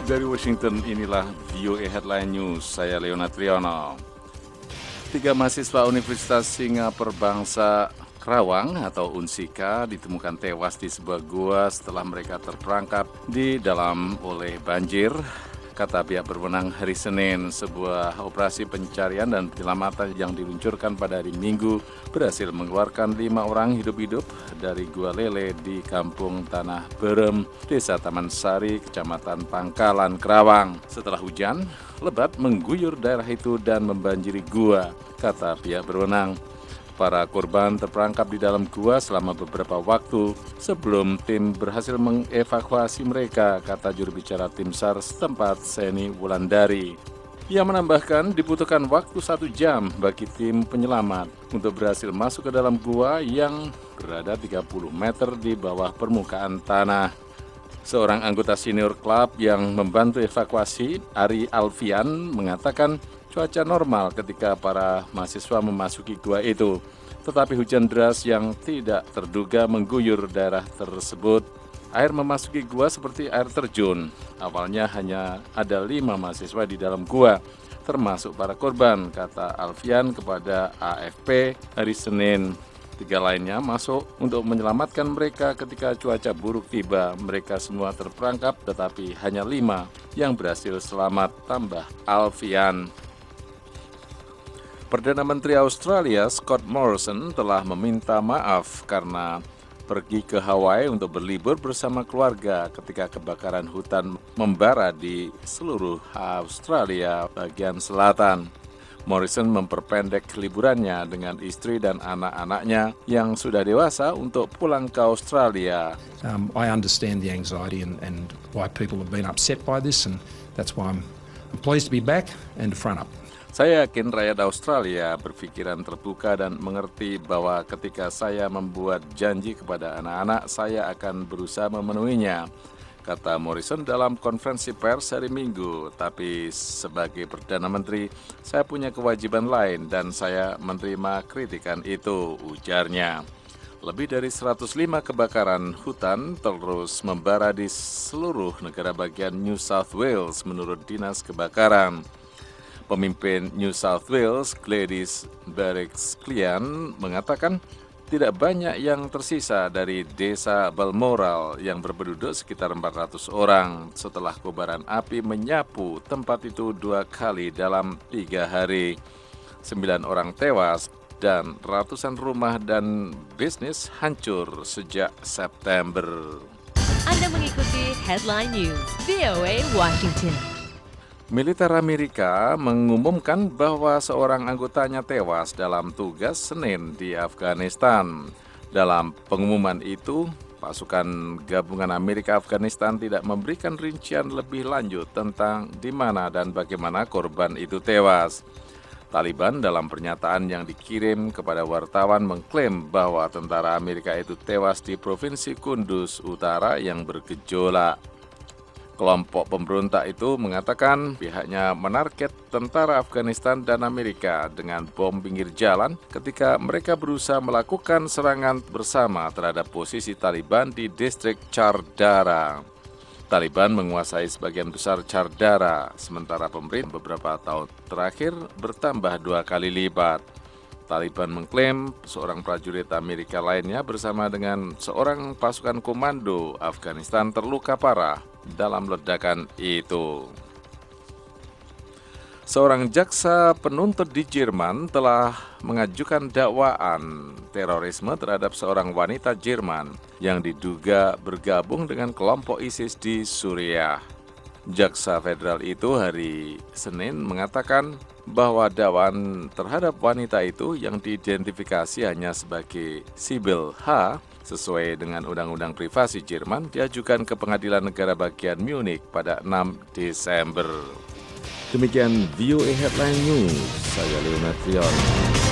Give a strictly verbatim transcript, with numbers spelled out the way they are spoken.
Dari Washington, inilah V O A Headline News. Saya Leonard Triono. Tiga mahasiswa Universitas Singapura Bangsa Kerawang atau Unsika ditemukan tewas di sebuah gua setelah mereka terperangkap di dalam oleh banjir. Kata pihak berwenang hari Senin, sebuah operasi pencarian dan penyelamatan yang diluncurkan pada hari Minggu berhasil mengeluarkan lima orang hidup-hidup dari Gua Lele di Kampung Tanah Berem, Desa Taman Sari, Kecamatan Pangkalan, Kerawang. Setelah hujan lebat mengguyur daerah itu dan membanjiri gua, kata pihak berwenang. Para korban terperangkap di dalam gua selama beberapa waktu sebelum tim berhasil mengevakuasi mereka, kata juru bicara tim SAR setempat Seni Wulandari. Ia menambahkan dibutuhkan waktu satu jam bagi tim penyelamat untuk berhasil masuk ke dalam gua yang berada tiga puluh meter di bawah permukaan tanah. Seorang anggota senior klub yang membantu evakuasi, Ari Alfian, mengatakan cuaca normal ketika para mahasiswa memasuki gua itu, tetapi hujan deras yang tidak terduga mengguyur daerah tersebut. Air memasuki gua seperti air terjun. Awalnya hanya ada lima mahasiswa di dalam gua, termasuk para korban, kata Alfian kepada A F P hari Senin. Tiga lainnya masuk untuk menyelamatkan mereka ketika cuaca buruk tiba. Mereka semua terperangkap, tetapi hanya lima yang berhasil selamat, tambah Alfian. Perdana Menteri Australia Scott Morrison telah meminta maaf karena pergi ke Hawaii untuk berlibur bersama keluarga ketika kebakaran hutan membara di seluruh Australia bagian selatan. Morrison memperpendek liburannya dengan istri dan anak-anaknya yang sudah dewasa untuk pulang ke Australia. Um, I understand the anxiety and, and why people have been upset by this, and that's why I'm, I'm pleased to be back and to front up. Saya yakin rakyat Australia berpikiran terbuka dan mengerti bahwa ketika saya membuat janji kepada anak-anak, saya akan berusaha memenuhinya, kata Morrison dalam konferensi pers hari Minggu. Tapi sebagai Perdana Menteri, saya punya kewajiban lain dan saya menerima kritikan itu, ujarnya. Lebih dari seratus lima kebakaran hutan terus membara di seluruh negara bagian New South Wales menurut Dinas Kebakaran. Pemimpin New South Wales, Gladys Berejiklian, mengatakan tidak banyak yang tersisa dari desa Balmoral yang berpenduduk sekitar empat ratus orang setelah kobaran api menyapu tempat itu dua kali dalam tiga hari. Sembilan orang tewas dan ratusan rumah dan bisnis hancur sejak September. Anda mengikuti Headline News V O A Washington. Militer Amerika mengumumkan bahwa seorang anggotanya tewas dalam tugas Senin di Afghanistan. Dalam pengumuman itu, pasukan gabungan Amerika Afghanistan tidak memberikan rincian lebih lanjut tentang di mana dan bagaimana korban itu tewas. Taliban dalam pernyataan yang dikirim kepada wartawan mengklaim bahwa tentara Amerika itu tewas di Provinsi Kunduz Utara yang bergejolak. Kelompok pemberontak itu mengatakan pihaknya menarget tentara Afghanistan dan Amerika dengan bom pinggir jalan ketika mereka berusaha melakukan serangan bersama terhadap posisi Taliban di distrik Chardara. Taliban menguasai sebagian besar Chardara, sementara pemerintah beberapa tahun terakhir bertambah dua kali lipat. Taliban mengklaim seorang prajurit Amerika lainnya bersama dengan seorang pasukan komando Afghanistan terluka parah dalam ledakan itu. Seorang jaksa penuntut di Jerman telah mengajukan dakwaan terorisme terhadap seorang wanita Jerman yang diduga bergabung dengan kelompok ISIS di Suriah. Jaksa federal itu hari Senin mengatakan bahwa dakwaan terhadap wanita itu yang diidentifikasi hanya sebagai Sibyl H sesuai dengan Undang-Undang Privasi Jerman diajukan ke Pengadilan Negara Bagian Munich pada enam Desember. Demikian V O A Headline News, saya Leonard Triono.